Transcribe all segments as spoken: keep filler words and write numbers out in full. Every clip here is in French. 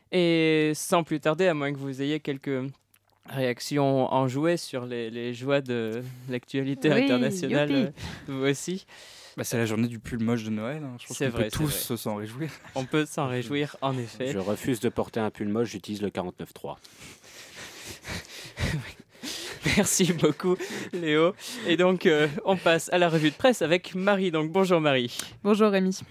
Et sans plus tarder, à moins que vous ayez quelques réactions enjouées sur les, les joies de l'actualité Oui, internationale, youpi. euh, vous aussi. Bah, c'est la journée du pull moche de Noël. Hein. Je pense C'est qu'on vrai, peut c'est tous vrai. s'en réjouir. On peut s'en réjouir, en effet. Je refuse de porter un pull moche, j'utilise le quarante-neuf trois. Merci beaucoup, Léo. Et donc, euh, on passe à la revue de presse avec Marie. Donc, bonjour Marie. Bonjour Rémi.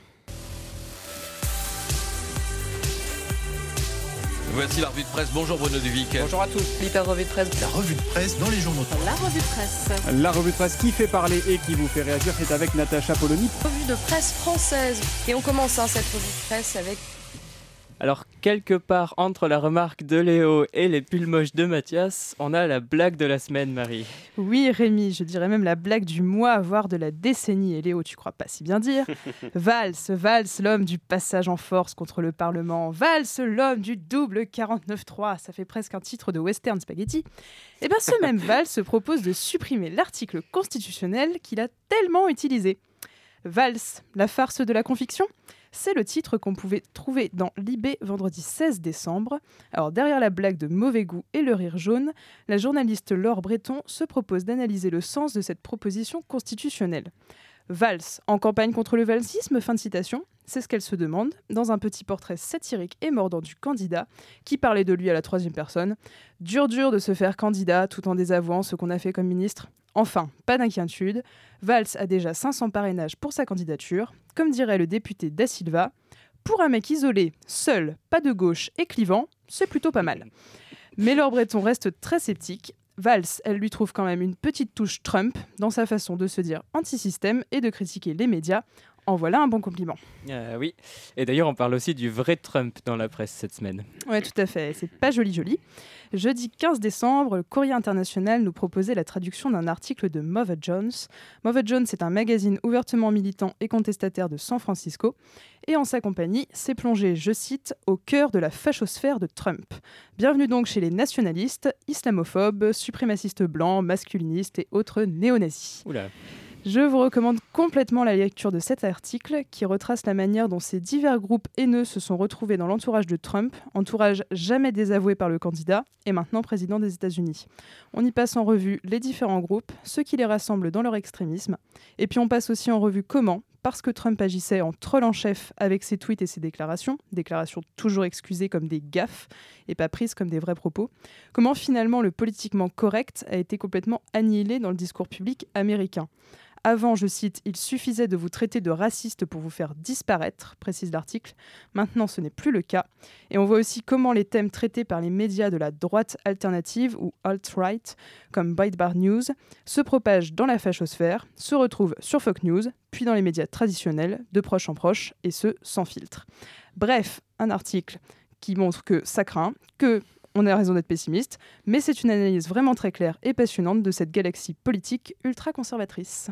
Voici la revue de presse. Bonjour Bruno Duvic. Bonjour à tous. L'hyper revue de presse. La revue de presse dans les journaux. La revue de presse. La revue de presse qui fait parler et qui vous fait réagir, c'est avec Natacha Polony. Revue de presse française. Et on commence hein, cette revue de presse avec... Alors, quelque part entre la remarque de Léo et les pulls moches de Mathias, on a la blague de la semaine, Marie. Oui Rémi, je dirais même la blague du mois, voire de la décennie. Et Léo, tu crois pas si bien dire. Valls, Valls, l'homme du passage en force contre le Parlement. Valls, l'homme du double quarante-neuf trois. Ça fait presque un titre de western spaghetti. Et bien ce même Valls se propose de supprimer l'article constitutionnel qu'il a tellement utilisé. Valls, la farce de la conviction ? C'est le titre qu'on pouvait trouver dans Libé vendredi seize décembre. Alors derrière la blague de mauvais goût et le rire jaune, la journaliste Laure Breton se propose d'analyser le sens de cette proposition constitutionnelle. Valls, en campagne contre le valsisme, fin de citation, c'est ce qu'elle se demande, dans un petit portrait satirique et mordant du candidat, qui parlait de lui à la troisième personne. Dur dur de se faire candidat tout en désavouant ce qu'on a fait comme ministre. Enfin, pas d'inquiétude, Valls a déjà cinq cents parrainages pour sa candidature. Comme dirait le député Da Silva, pour un mec isolé, seul, pas de gauche et clivant, c'est plutôt pas mal. Mais Laure Breton reste très sceptique. Valls, elle lui trouve quand même une petite touche Trump dans sa façon de se dire anti-système et de critiquer les médias. En voilà un bon compliment. Euh, oui, et d'ailleurs on parle aussi du vrai Trump dans la presse cette semaine. Ouais, tout à fait, c'est pas joli joli. Jeudi quinze décembre, le Courrier International nous proposait la traduction d'un article de Mother Jones. Mother Jones est un magazine ouvertement militant et contestataire de San Francisco. Et en sa compagnie, s'est plongé, je cite, au cœur de la fachosphère de Trump. Bienvenue donc chez les nationalistes, islamophobes, suprémacistes blancs, masculinistes et autres néo-nazis. Oula. Je vous recommande complètement la lecture de cet article qui retrace la manière dont ces divers groupes haineux se sont retrouvés dans l'entourage de Trump, entourage jamais désavoué par le candidat et maintenant président des États-Unis. On y passe en revue les différents groupes, ceux qui les rassemblent dans leur extrémisme, et puis on passe aussi en revue comment, parce que Trump agissait en troll en chef avec ses tweets et ses déclarations, déclarations toujours excusées comme des gaffes et pas prises comme des vrais propos, comment finalement le politiquement correct a été complètement annihilé dans le discours public américain. Avant, je cite, « il suffisait de vous traiter de raciste pour vous faire disparaître », précise l'article. Maintenant, ce n'est plus le cas. Et on voit aussi comment les thèmes traités par les médias de la droite alternative ou alt-right, comme Breitbart News, se propagent dans la fachosphère, se retrouvent sur Fox News, puis dans les médias traditionnels, de proche en proche, et ce, sans filtre. Bref, un article qui montre que ça craint, que on a raison d'être pessimiste, mais c'est une analyse vraiment très claire et passionnante de cette galaxie politique ultra-conservatrice.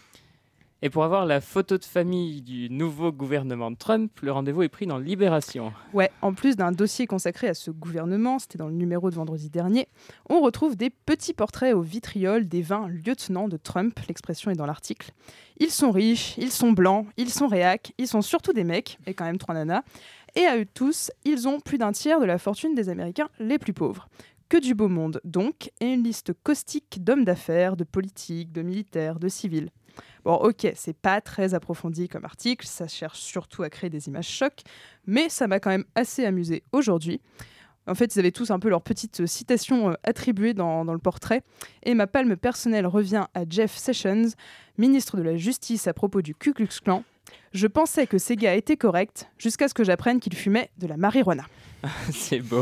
Et pour avoir la photo de famille du nouveau gouvernement de Trump, le rendez-vous est pris dans Libération. Ouais, en plus d'un dossier consacré à ce gouvernement, c'était dans le numéro de vendredi dernier, on retrouve des petits portraits au vitriol des vingt lieutenants de Trump, l'expression est dans l'article. Ils sont riches, ils sont blancs, ils sont réacs, ils sont surtout des mecs, et quand même trois nanas, et à eux tous, ils ont plus d'un tiers de la fortune des Américains les plus pauvres. Que du beau monde, donc, et une liste caustique d'hommes d'affaires, de politiques, de militaires, de civils. Bon, ok, c'est pas très approfondi comme article, ça cherche surtout à créer des images chocs, mais ça m'a quand même assez amusé aujourd'hui. En fait, ils avaient tous un peu leur petite citation euh, attribuée dans, dans le portrait, et ma palme personnelle revient à Jeff Sessions, ministre de la Justice à propos du Ku Klux Klan. Je pensais que ces gars étaient corrects, jusqu'à ce que j'apprenne qu'ils fumaient de la marijuana. C'est beau.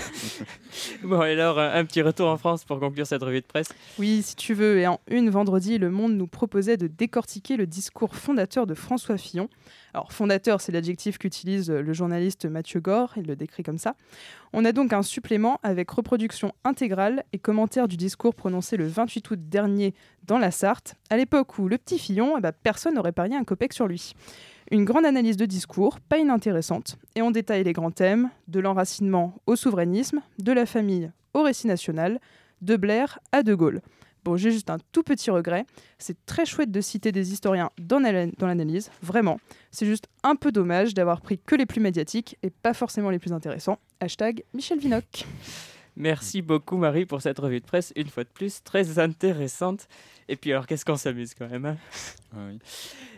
Bon, et alors, un petit retour en France pour conclure cette revue de presse. Oui, si tu veux. Et en une, vendredi, Le Monde nous proposait de décortiquer le discours fondateur de François Fillon. Alors, fondateur, c'est l'adjectif qu'utilise le journaliste Mathieu Gore, il le décrit comme ça. On a donc un supplément avec reproduction intégrale et commentaire du discours prononcé le vingt-huit août dernier dans la Sarthe, à l'époque où le petit Fillon, eh ben, personne n'aurait parié un copec sur lui. Une grande analyse de discours, pas inintéressante, et on détaille les grands thèmes, de l'enracinement au souverainisme, de la famille au récit national, de Blair à De Gaulle. Bon, j'ai juste un tout petit regret. C'est très chouette de citer des historiens dans, la- dans l'analyse, vraiment. C'est juste un peu dommage d'avoir pris que les plus médiatiques et pas forcément les plus intéressants. Hashtag Michel Vinocq. Merci beaucoup Marie pour cette revue de presse, une fois de plus, très intéressante. Et puis alors, qu'est-ce qu'on s'amuse quand même, hein. Ah oui.